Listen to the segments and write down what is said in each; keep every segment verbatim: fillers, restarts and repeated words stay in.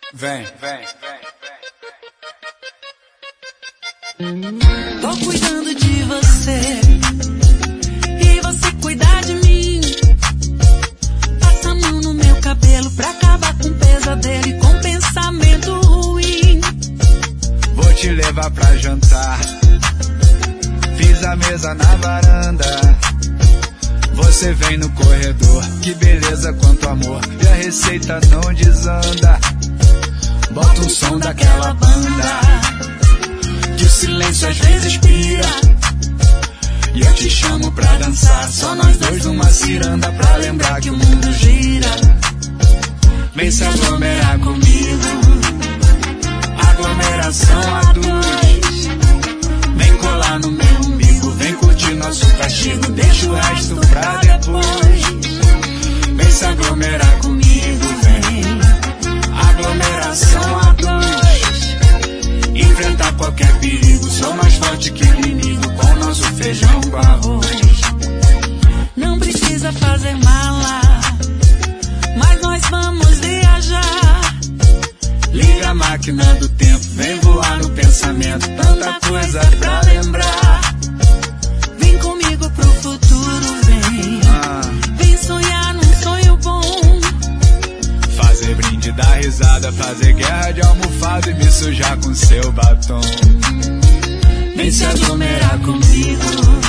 Vem, vem, vem. Tô cuidando de você e você cuidar de mim. Passa a mão no meu cabelo pra acabar com o pesadelo e com pensamento ruim. Vou te levar pra jantar. Fiz a mesa na varanda. Você vem no corredor. Que beleza quanto amor. E a receita não desanda. Bota o som daquela banda que o silêncio às vezes pira. E eu te chamo pra dançar, só nós dois numa ciranda, pra lembrar que o mundo gira. Vem se aglomerar comigo, aglomeração a dois. Vem colar no meu umbigo, vem curtir nosso castigo, deixa o resto pra depois. Vem se aglomerar comigo, vem, aglomeração a dois. Enfrentar qualquer perigo, sou mais forte que o inimigo, com nosso feijão com arroz. Não precisa fazer mala, mas nós vamos viajar. Liga a máquina do tempo, vem voar no pensamento, tanta coisa pra lembrar. Vem comigo pro futuro, vem, ah. Vem sonhar num sonho bom. Fazer brinde, dar risada, fazer guerra de almofada e me sujar com seu batom. Vem se aglomerar comigo,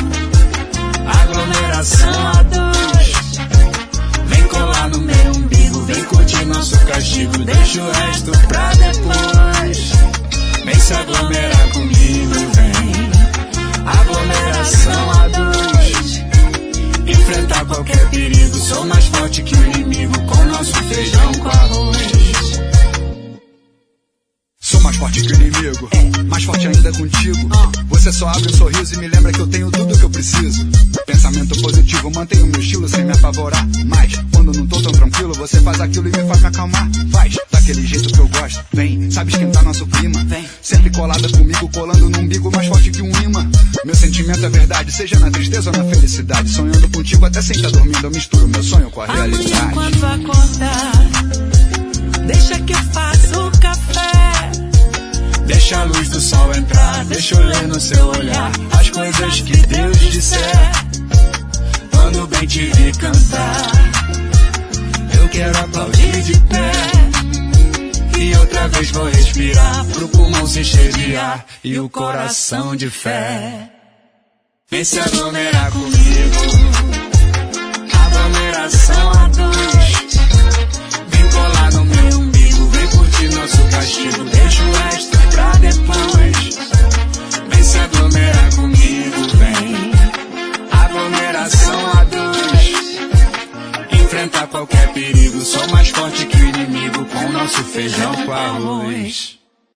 aglomeração a dois. Vem colar no meu umbigo, vem curtir nosso castigo, deixa o resto pra depois. Vem se aglomerar comigo, vem, aglomeração a dois. Enfrentar qualquer perigo, sou mais forte que o inimigo, com nosso feijão com arroz. Sou mais forte que o inimigo, é. Mais forte ainda contigo. uh. Você só abre um sorriso e me lembra que eu tenho tudo que eu preciso. Pensamento positivo, mantenho meu estilo sem me apavorar. Mas, quando não tô tão tranquilo, você faz aquilo e me faz me acalmar. Faz, daquele jeito que eu gosto. Vem, sabe esquentar nosso clima. Vem, sempre colada comigo, colando no umbigo, mais forte que um imã. Meu sentimento é verdade, seja na tristeza ou na felicidade. Sonhando contigo até sem estar dormindo, eu misturo meu sonho com a realidade. Amanhã quando acordar, deixa que eu faça o café. Deixa a luz do sol entrar, deixa eu ler no seu olhar as coisas que Deus disser. Quando bem te vi cantar, eu quero aplaudir de pé. E outra vez vou respirar, pro pulmão se encher de ar e o coração de fé. Vem se aglomerar comigo, aglomeração a dois. Vem colar no meu umbigo, vem curtir nosso castigo, deixa o resto pra depois. Vem se aglomerar comigo, vem, aglomeração a dois. Enfrentar qualquer perigo, sou mais forte que o inimigo, com nosso feijão com arroz.